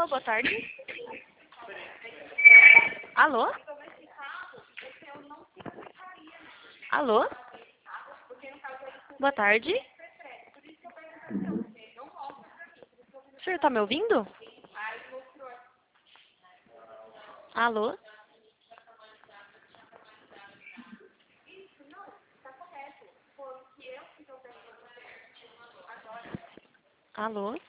boa tarde. Alô? Alô? Boa tarde. O senhor tá me ouvindo? Alô? Alô?